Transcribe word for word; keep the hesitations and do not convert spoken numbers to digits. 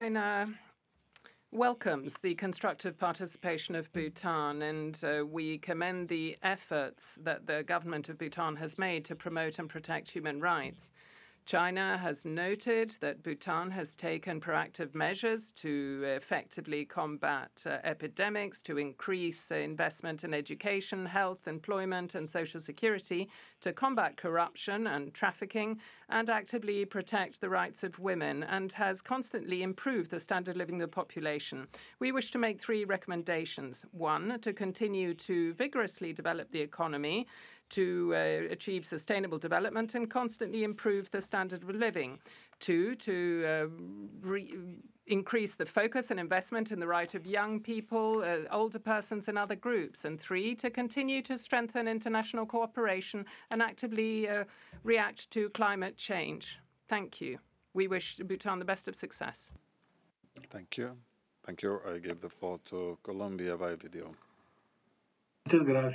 China welcomes the constructive participation of Bhutan, and uh, we commend the efforts that the government of Bhutan has made to promote and protect human rights. China has noted that Bhutan has taken proactive measures to effectively combat uh, epidemics, to increase uh, investment in education, health, employment, and social security, to combat corruption and trafficking, and actively protect the rights of women, and has constantly improved the standard of living of the population. We wish to make three recommendations. One, to continue to vigorously develop the economy, to uh, achieve sustainable development and constantly improve the standard of living. Two, to uh, re- increase the focus and investment in the right of young people, uh, older persons and other groups. And three, to continue to strengthen international cooperation and actively uh, react to climate change. Thank you. We wish Bhutan the best of success. Thank you. Thank you. I give the floor to Colombia by video.